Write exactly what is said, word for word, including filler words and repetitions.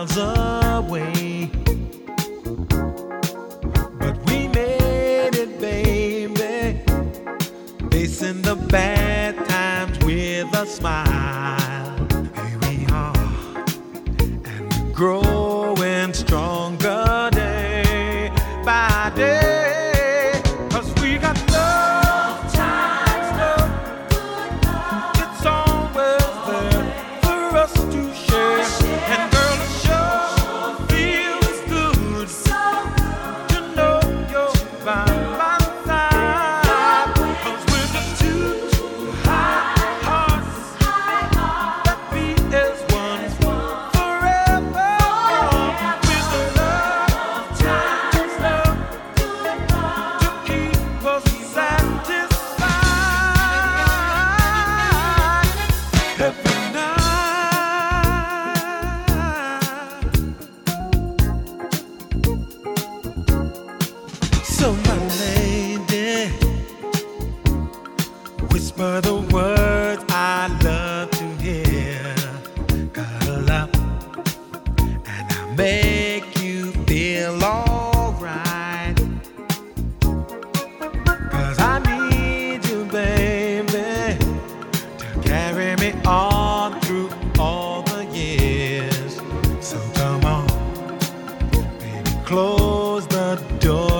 miles away. But we made it, baby, facing the bad times with a smile. Here we are, and we're growing stronger day by day. So my lady, whisper the words I love to hear. Cuddle up and I'll make you feel alright. 'Cause I need you, baby, to carry me on through all the years. So come on, baby, close the door.